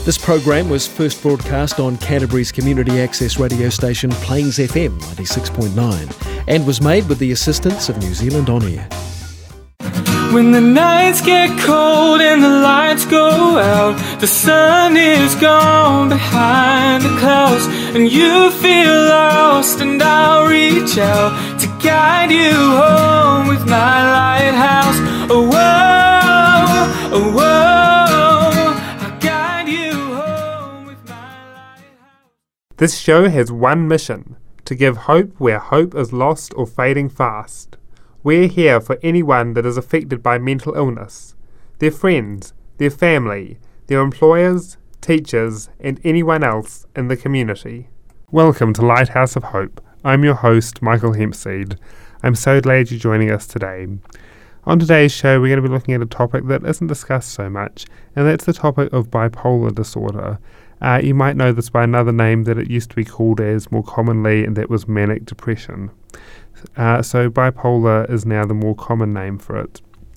This program was first broadcast on Canterbury's community access radio station Plains FM 96.9 and was made with the assistance of New Zealand On Air. When the nights get cold and the lights go out, the sun is gone behind the clouds, and you feel lost, and I'll reach out to guide you home with my lighthouse. Oh, whoa, oh, whoa, I'll guide you home with my lighthouse. This show has one mission: to give hope where hope is lost or fading fast. We're here for anyone that is affected by mental illness, their friends, their family, their employers, teachers, and anyone else in the community. Welcome to Lighthouse of Hope. I'm your host, Michael Hempseed. I'm so glad you're joining us today. On today's show, we're going to be looking at a topic that isn't discussed so much, and that's the topic of bipolar disorder. You might know this by another name that it used to be called as more commonly, and that was manic depression. So bipolar is now the more common name for it.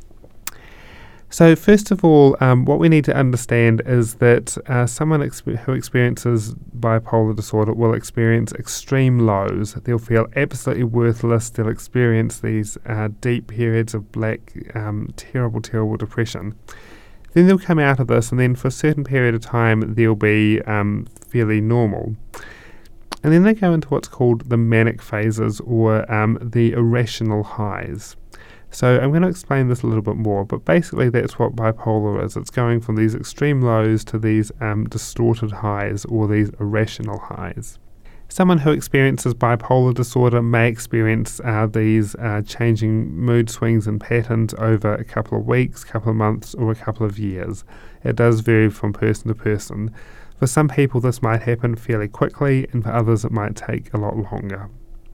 So first of all, what we need to understand is that someone who experiences bipolar disorder will experience extreme lows. They'll feel absolutely worthless. They'll experience these deep periods of black, terrible depression. Then they'll come out of this, and then for a certain period of time, they'll be fairly normal. And then they go into what's called the manic phases, or the irrational highs. So I'm going to explain this a little bit more, but basically that's what bipolar is. It's going from these extreme lows to these distorted highs, or these irrational highs. Someone who experiences bipolar disorder may experience these changing mood swings and patterns over a couple of weeks, couple of months, or a couple of years. It does vary from person to person. For some people this might happen fairly quickly, and for others it might take a lot longer.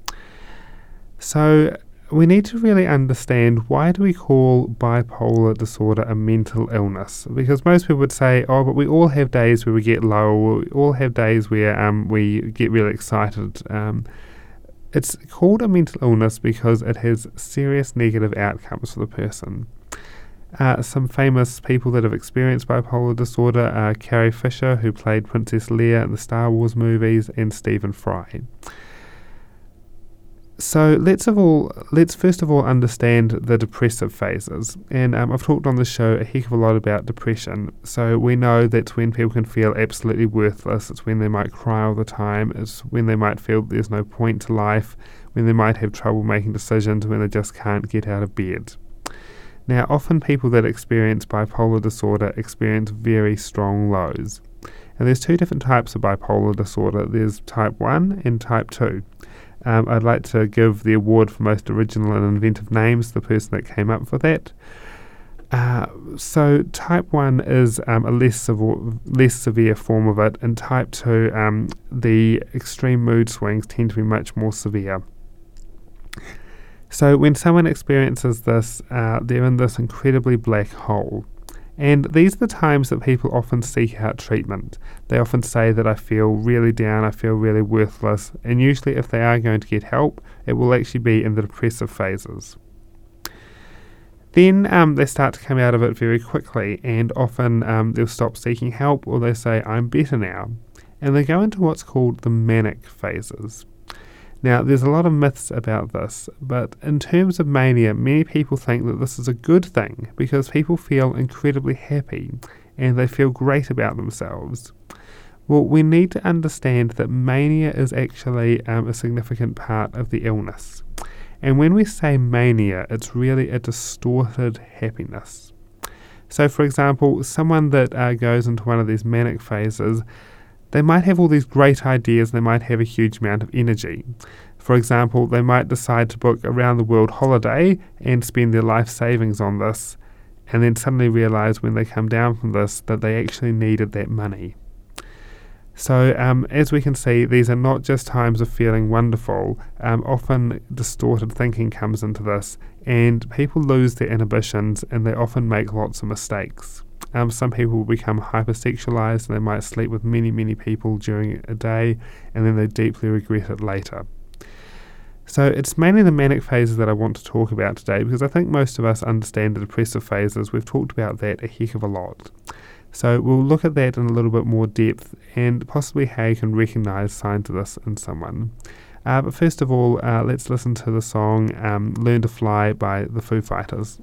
So we need to really understand, why do we call bipolar disorder a mental illness? Because most people would say, oh, but we all have days where we get low, or we all have days where we get really excited. It's called a mental illness because it has serious negative outcomes for the person. Some famous people that have experienced bipolar disorder are Carrie Fisher, who played Princess Leia in the Star Wars movies, and Stephen Fry. So let's first of all understand the depressive phases. And I've talked on the show a heck of a lot about depression. So we know that's when people can feel absolutely worthless. It's when they might cry all the time. It's when they might feel there's no point to life, when they might have trouble making decisions, when they just can't get out of bed. Now, often people that experience bipolar disorder experience very strong lows. And there's two different types of bipolar disorder. There's type 1 and type 2. I'd like to give the award for most original and inventive names to the person that came up for that. So type 1 is a less severe form of it, and type 2, the extreme mood swings tend to be much more severe. So when someone experiences this, they're in this incredibly black hole. And these are the times that people often seek out treatment. They often say that I feel really down, I feel really worthless, and usually if they are going to get help, it will actually be in the depressive phases. Then they start to come out of it very quickly, and often they'll stop seeking help, or they say, I'm better now. And they go into what's called the manic phases. Now, there's a lot of myths about this, but in terms of mania, many people think that this is a good thing because people feel incredibly happy and they feel great about themselves. Well, we need to understand that mania is actually a significant part of the illness. And when we say mania, it's really a distorted happiness. So, for example, someone that goes into one of these manic phases, they might have all these great ideas, and they might have a huge amount of energy. For example, they might decide to book a round-the-world holiday and spend their life savings on this, and then suddenly realise when they come down from this that they actually needed that money. So as we can see, these are not just times of feeling wonderful. Often distorted thinking comes into this, and people lose their inhibitions, and they often make lots of mistakes. Some people will become hypersexualized, and they might sleep with many people during a day, and then they deeply regret it later. So it's mainly the manic phases that I want to talk about today, because I think most of us understand the depressive phases. We've talked about that a heck of a lot. So we'll look at that in a little bit more depth and possibly how you can recognise signs of this in someone. But first of all, let's listen to the song Learn to Fly by the Foo Fighters.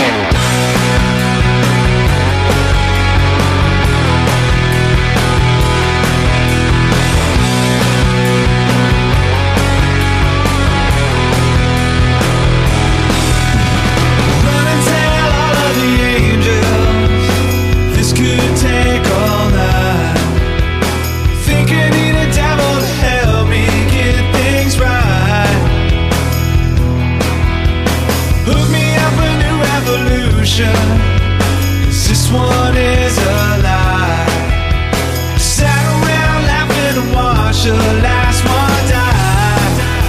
This one is a lie. Sat around laughing and watched the last one die.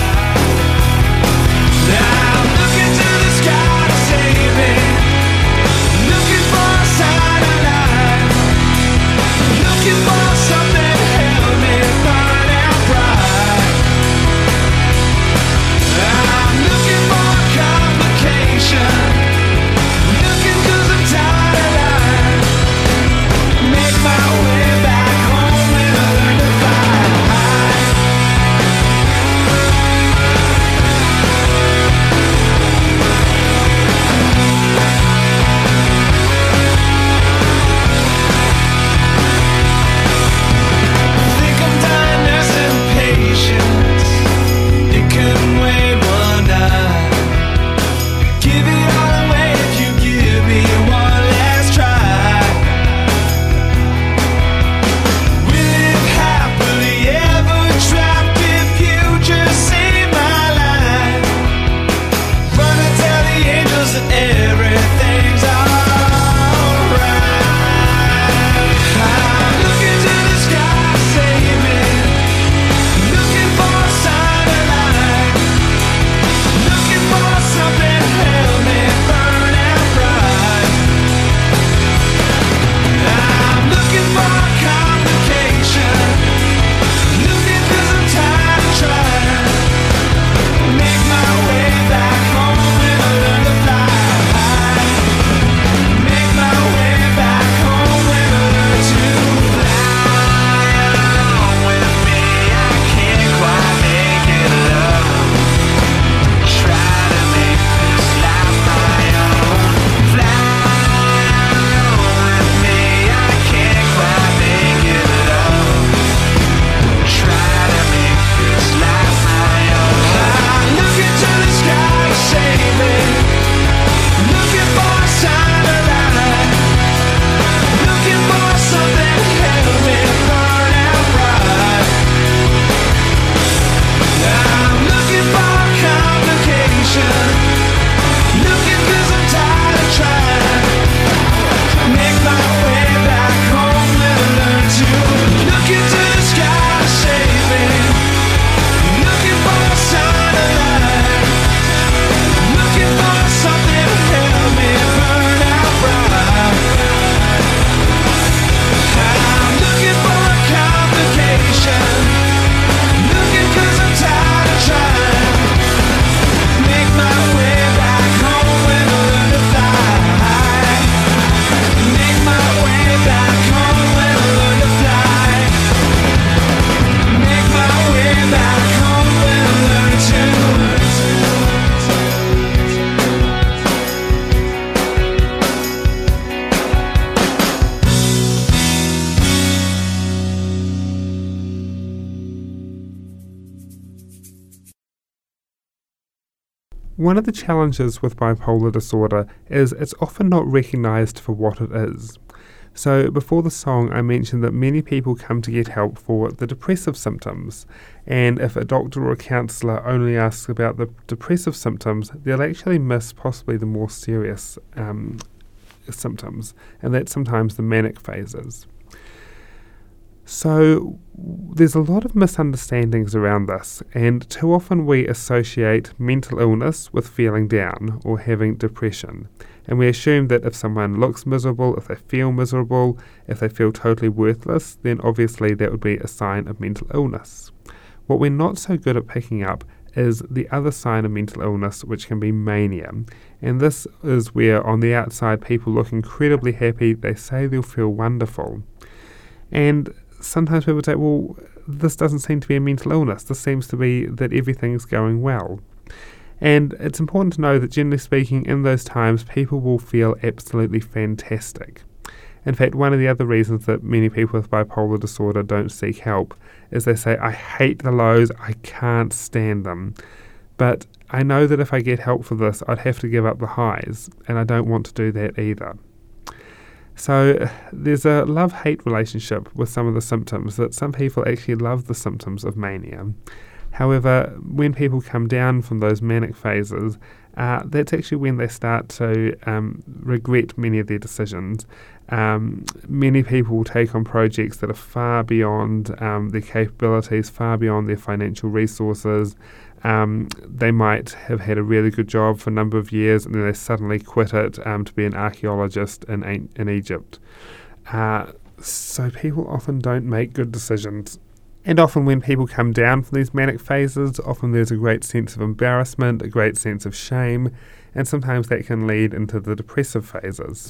Now I'm looking to the sky to save me, looking for a sign of life, looking for something to help me burn out bright. I'm looking for a complication. One of the challenges with bipolar disorder is it's often not recognised for what it is. So before the song I mentioned that many people come to get help for the depressive symptoms, and if a doctor or a counsellor only asks about the depressive symptoms, they'll actually miss possibly the more serious symptoms, and that's sometimes the manic phases. So there's a lot of misunderstandings around this, and too often we associate mental illness with feeling down or having depression, and we assume that if someone looks miserable, if they feel miserable, if they feel totally worthless, then obviously that would be a sign of mental illness. What we're not so good at picking up is the other sign of mental illness, which can be mania. And this is where on the outside people look incredibly happy, they say they'll feel wonderful. And sometimes people say, well, this doesn't seem to be a mental illness, this seems to be that everything's going well. And it's important to know that generally speaking, in those times, people will feel absolutely fantastic. In fact, one of the other reasons that many people with bipolar disorder don't seek help is they say, I hate the lows, I can't stand them. But I know that if I get help for this, I'd have to give up the highs, and I don't want to do that either. So there's a love-hate relationship with some of the symptoms, that some people actually love the symptoms of mania. However, when people come down from those manic phases, that's actually when they start to regret many of their decisions. Many people will take on projects that are far beyond their capabilities, far beyond their financial resources. They might have had a really good job for a number of years and then they suddenly quit it to be an archaeologist in Egypt. So people often don't make good decisions. And often when people come down from these manic phases, often there's a great sense of embarrassment, a great sense of shame, and sometimes that can lead into the depressive phases.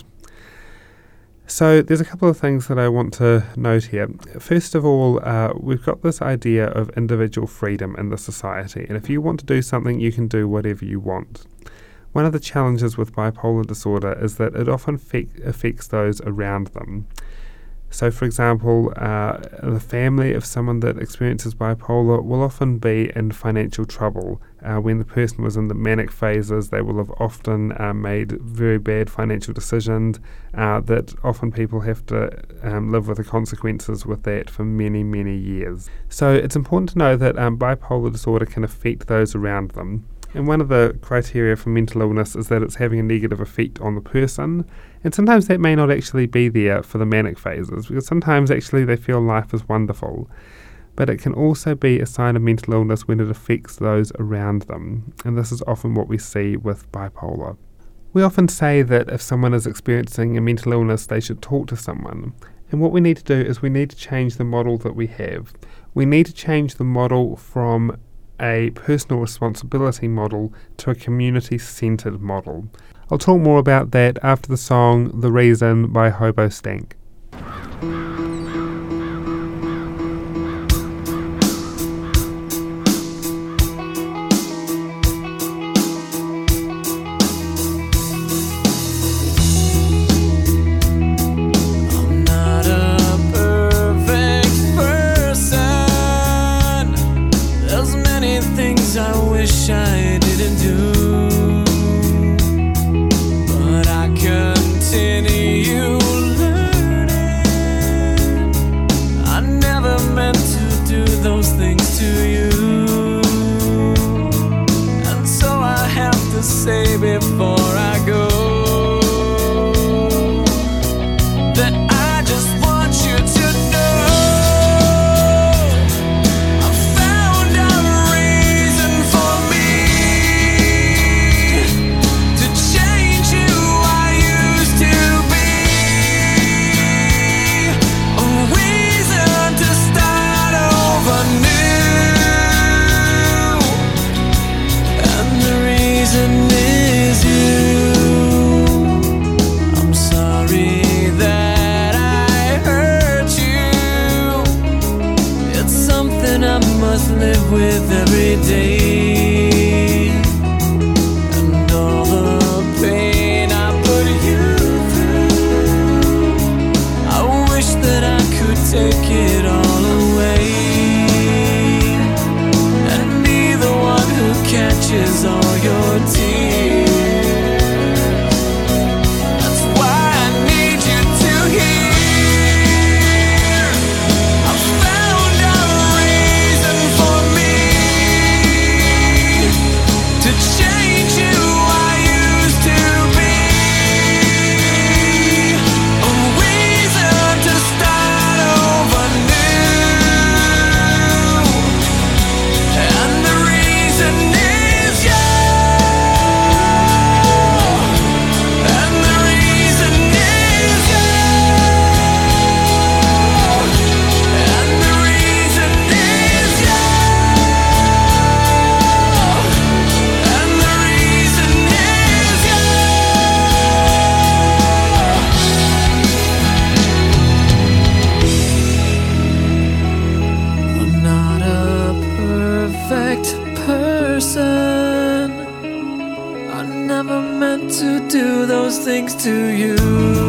So there's a couple of things that I want to note here. First of all, we've got this idea of individual freedom in the society, and if you want to do something, you can do whatever you want. One of the challenges with bipolar disorder is that it often affects those around them. So, for example, the family of someone that experiences bipolar will often be in financial trouble. When the person was in the manic phases, they will have often made very bad financial decisions that often people have to live with the consequences with that for many, many years. So it's important to know that bipolar disorder can affect those around them. And one of the criteria for mental illness is that it's having a negative effect on the person. And sometimes that may not actually be there for the manic phases, because sometimes actually they feel life is wonderful. But it can also be a sign of mental illness when it affects those around them. And this is often what we see with bipolar. We often say that if someone is experiencing a mental illness, they should talk to someone. And what we need to do is we need to change the model that we have. We need to change the model from a personal responsibility model to a community-centred model. I'll talk more about that after the song The Reason by Hobo Stank. With every day, and all the pain I put you through, I wish that I could take it all away and be the one who catches all your tears. That's why I need you to hear. I found a reason for me to do those things to you.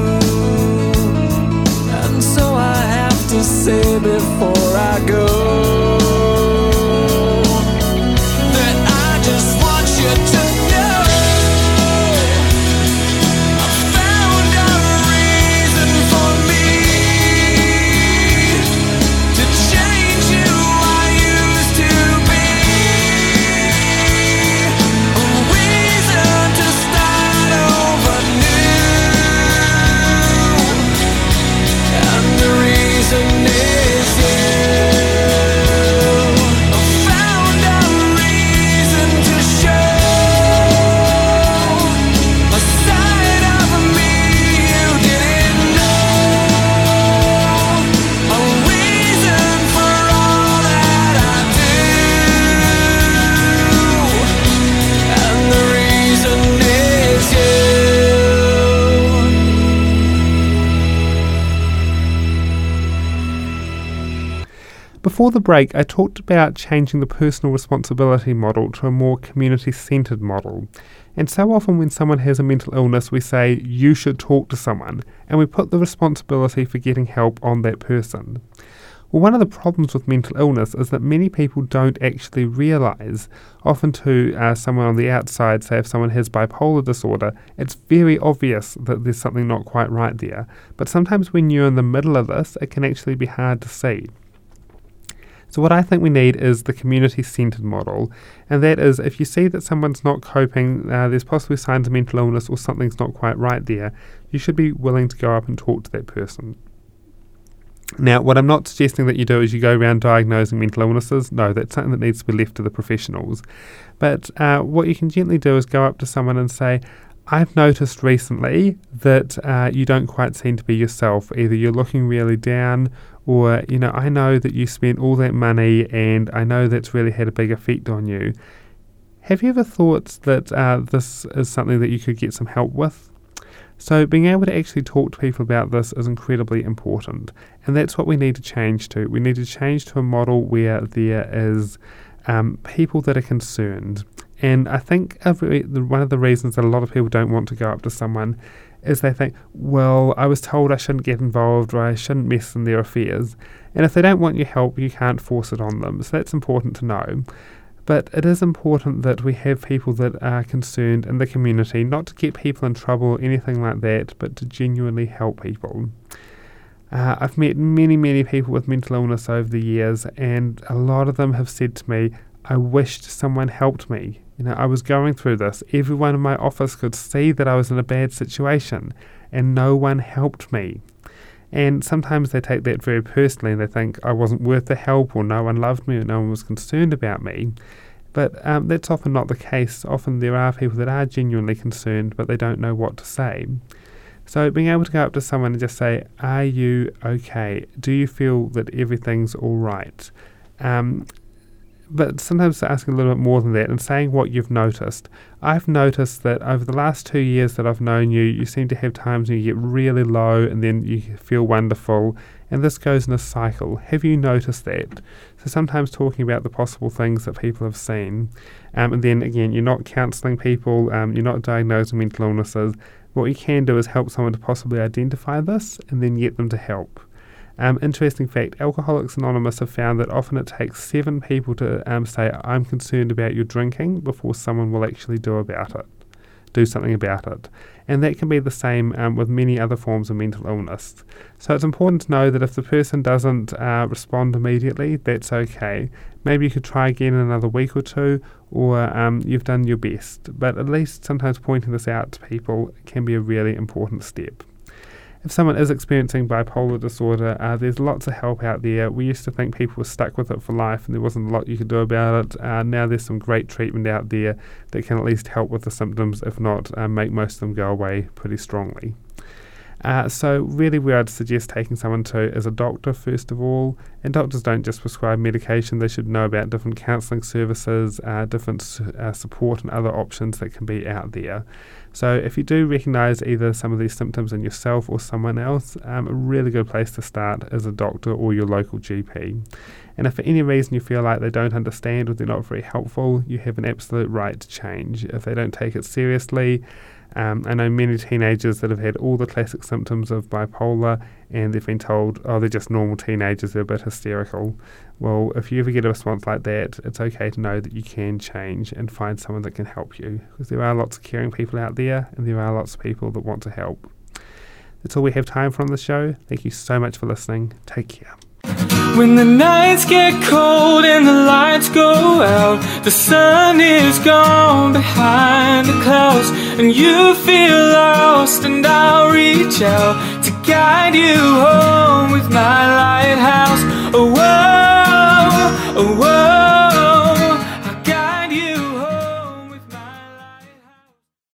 And so I have to say before I go that I just want you to know I found a reason for me to change who I used to be. A reason to start over new. And the reason is you. I found a reason to show a side of me you didn't know. A reason for all that I do. And the reason is you. Before the break, I talked about changing the personal responsibility model to a more community-centred model. And so often when someone has a mental illness, we say, you should talk to someone, and we put the responsibility for getting help on that person. Well, one of the problems with mental illness is that many people don't actually realise. Often to someone on the outside, say if someone has bipolar disorder, it's very obvious that there's something not quite right there. But sometimes when you're in the middle of this, it can actually be hard to see. So what I think we need is the community-centred model, and that is if you see that someone's not coping, there's possibly signs of mental illness or something's not quite right there, you should be willing to go up and talk to that person. Now, what I'm not suggesting that you do is you go around diagnosing mental illnesses. No, that's something that needs to be left to the professionals. But what you can gently do is go up to someone and say, I've noticed recently that you don't quite seem to be yourself. Either you're looking really down, or, I know that you spent all that money and I know that's really had a big effect on you. Have you ever thought that this is something that you could get some help with? So being able to actually talk to people about this is incredibly important. And that's what we need to change to. We need to change to a model where there is people that are concerned. And I think one of the reasons that a lot of people don't want to go up to someone is they think, well, I was told I shouldn't get involved or I shouldn't mess in their affairs. And if they don't want your help, you can't force it on them. So that's important to know. But it is important that we have people that are concerned in the community, not to get people in trouble or anything like that, but to genuinely help people. I've met many, many people with mental illness over the years, and a lot of them have said to me, I wished someone helped me. I was going through this. Everyone in my office could see that I was in a bad situation, and no one helped me. And sometimes they take that very personally, and they think I wasn't worth the help, or no one loved me, or no one was concerned about me. But that's often not the case. Often there are people that are genuinely concerned, but they don't know what to say. So being able to go up to someone and just say, are you okay? Do you feel that everything's all right? But sometimes asking a little bit more than that and saying what you've noticed. I've noticed that over the last 2 years that I've known you, you seem to have times when you get really low and then you feel wonderful, and this goes in a cycle. Have you noticed that? So sometimes talking about the possible things that people have seen, and then again, you're not counselling people, you're not diagnosing mental illnesses. What you can do is help someone to possibly identify this and then get them to help. Interesting fact, Alcoholics Anonymous have found that often it takes 7 people to say, I'm concerned about your drinking, before someone will actually do something about it. And that can be the same with many other forms of mental illness. So it's important to know that if the person doesn't respond immediately, that's okay. Maybe you could try again in another week or 2, or you've done your best. But at least sometimes pointing this out to people can be a really important step. If someone is experiencing bipolar disorder, there's lots of help out there. We used to think people were stuck with it for life and there wasn't a lot you could do about it. Now there's some great treatment out there that can at least help with the symptoms, if not make most of them go away pretty strongly. So really where I'd suggest taking someone to is a doctor first of all, and doctors don't just prescribe medication. They should know about different counselling services, different support and other options that can be out there. So if you do recognise either some of these symptoms in yourself or someone else, a really good place to start is a doctor or your local GP. And if for any reason you feel like they don't understand or they're not very helpful, you have an absolute right to change. If they don't take it seriously, I know many teenagers that have had all the classic symptoms of bipolar, and they've been told, oh, they're just normal teenagers, they're a bit hysterical. Well, if you ever get a response like that, it's okay to know that you can change and find someone that can help you, because there are lots of caring people out there, and there are lots of people that want to help. That's all we have time for on the show. Thank you so much for listening. Take care. When the nights get cold and the lights go out, the sun is gone behind the clouds, and you feel lost, and I'll reach out to guide you home with my